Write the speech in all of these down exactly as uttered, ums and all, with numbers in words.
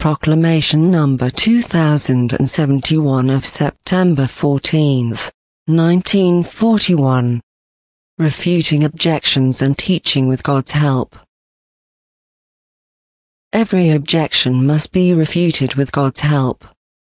Proclamation number two thousand seventy-one of September fourteenth, nineteen forty-one. Refuting objections and teaching with God's help. Every objection must be refuted with God's help.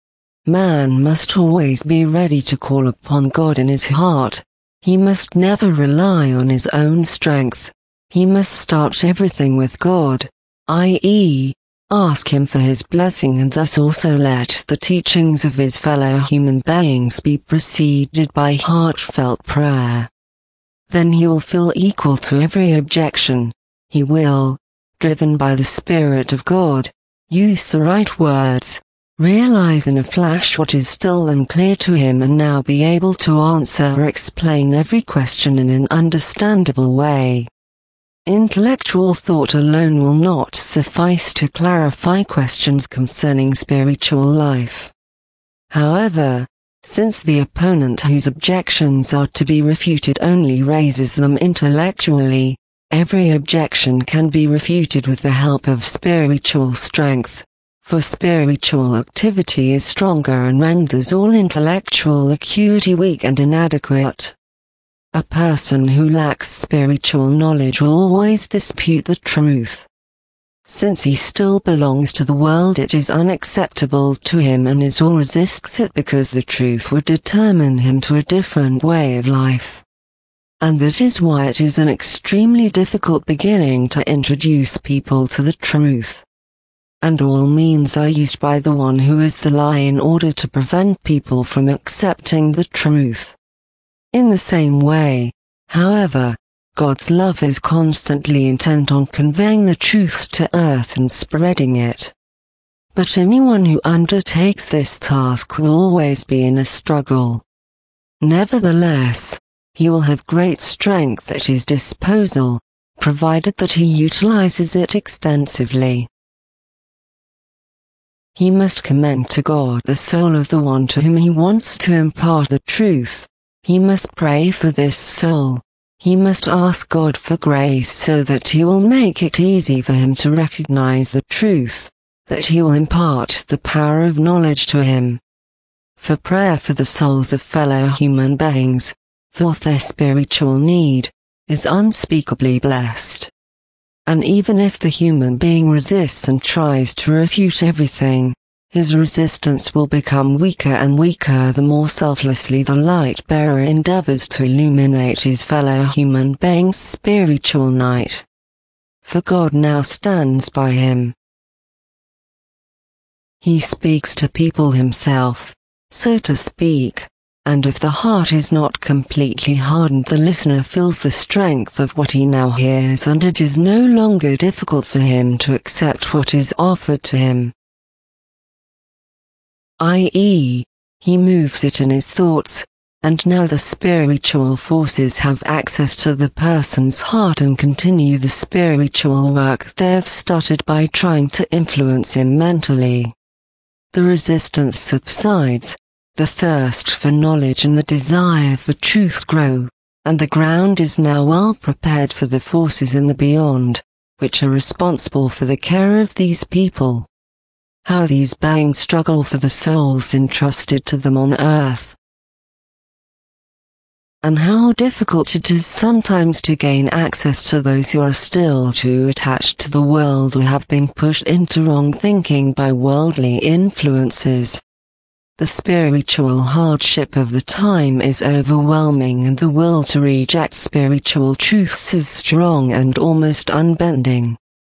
Man must always be ready to call upon God in his heart. He must never rely on his own strength. He must start everything with God, that is, ask Him for His blessing, and thus also let the teachings of his fellow human beings be preceded by heartfelt prayer. Then he will feel equal to every objection. He will, driven by the Spirit of God, use the right words, realize in a flash what is still unclear to him, and now be able to answer or explain every question in an understandable way. Intellectual thought alone will not suffice to clarify questions concerning spiritual life. However, since the opponent whose objections are to be refuted only raises them intellectually, every objection can be refuted with the help of spiritual strength, for spiritual activity is stronger and renders all intellectual acuity weak and inadequate. A person who lacks spiritual knowledge will always dispute the truth. Since he still belongs to the world, it is unacceptable to him, and is or resists it because the truth would determine him to a different way of life. And that is why it is an extremely difficult beginning to introduce people to the truth. And all means are used by the one who is the lie in order to prevent people from accepting the truth. In the same way, however, God's love is constantly intent on conveying the truth to earth and spreading it. But anyone who undertakes this task will always be in a struggle. Nevertheless, he will have great strength at his disposal, provided that he utilizes it extensively. He must commend to God the soul of the one to whom he wants to impart the truth. He must pray for this soul. He must ask God for grace so that He will make it easy for him to recognize the truth, that He will impart the power of knowledge to him. For prayer for the souls of fellow human beings, for their spiritual need, is unspeakably blessed. And even if the human being resists and tries to refute everything, his resistance will become weaker and weaker the more selflessly the light-bearer endeavors to illuminate his fellow human being's spiritual night. For God now stands by him. He speaks to people himself, so to speak, and if the heart is not completely hardened, the listener feels the strength of what he now hears, and it is no longer difficult for him to accept what is offered to him. that is, he moves it in his thoughts, and now the spiritual forces have access to the person's heart and continue the spiritual work they've started by trying to influence him mentally. The resistance subsides, the thirst for knowledge and the desire for truth grow, and the ground is now well prepared for the forces in the beyond, which are responsible for the care of these people. How these beings struggle for the souls entrusted to them on earth. And how difficult it is sometimes to gain access to those who are still too attached to the world or have been pushed into wrong thinking by worldly influences. The spiritual hardship of the time is overwhelming, and the will to reject spiritual truths is strong and almost unbending.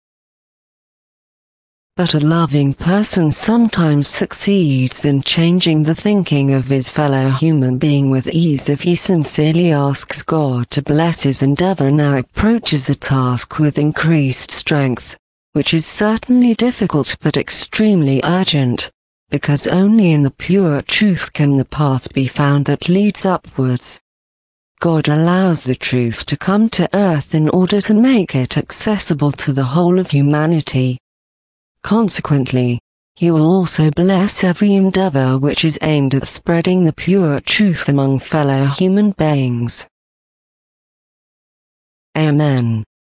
But a loving person sometimes succeeds in changing the thinking of his fellow human being with ease if he sincerely asks God to bless his endeavor. Now approaches the task with increased strength, which is certainly difficult but extremely urgent, because only in the pure truth can the path be found that leads upwards. God allows the truth to come to earth in order to make it accessible to the whole of humanity. Consequently, He will also bless every endeavor which is aimed at spreading the pure truth among fellow human beings. Amen.